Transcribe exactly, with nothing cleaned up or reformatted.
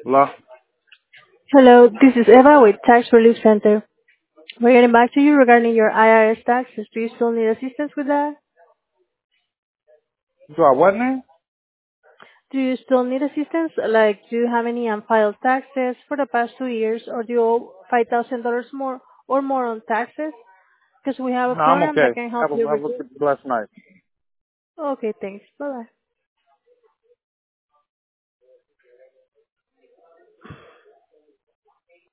Hello? Hello, this is Eva with Tax Relief Center. We're getting back to you regarding your I R S taxes. Do you still need assistance with that? Do I what now? Do you still need assistance? Like, do you have any unfiled taxes for the past two years, or do you owe five thousand dollars more or more on taxes? Because we have a No, I'm program okay. that can help Have a, you have a reduce. blessed night. Okay, thanks. Bye bye.